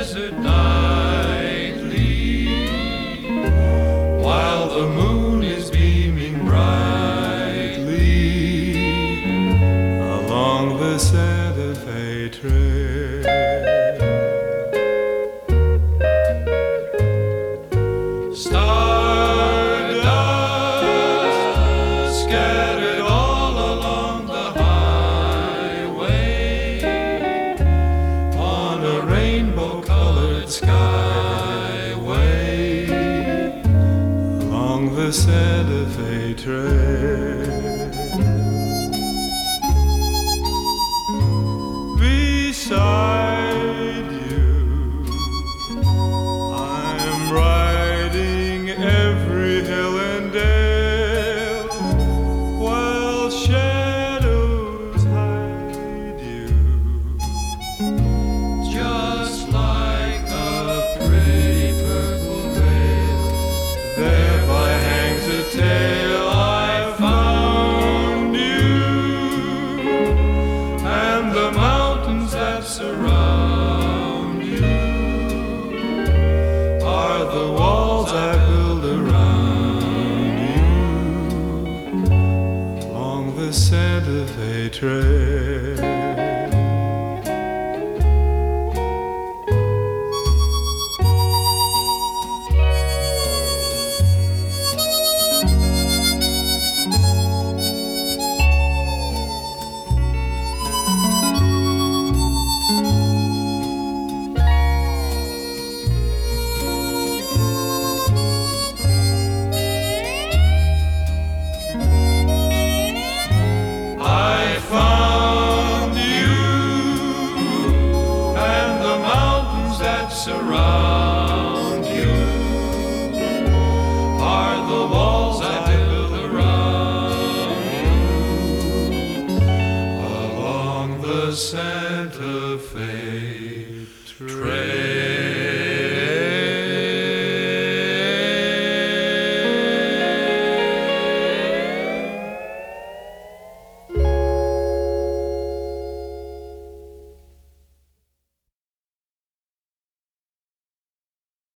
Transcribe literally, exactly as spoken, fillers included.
desert nightly, while the moon is beaming brightly along the Santa Fe Trail. Stardust scattered all along the highway on a rainbow-colored skyway along the Santa Fe Trail. Beside you, I'm riding every hill and dale, while shadows hide you, just like a pretty purple veil. Thereby hangs a tale. I found you, and the mountains that surround you are the walls I build around you along the Santa Fe Trail. Surround you are the walls I build around you along the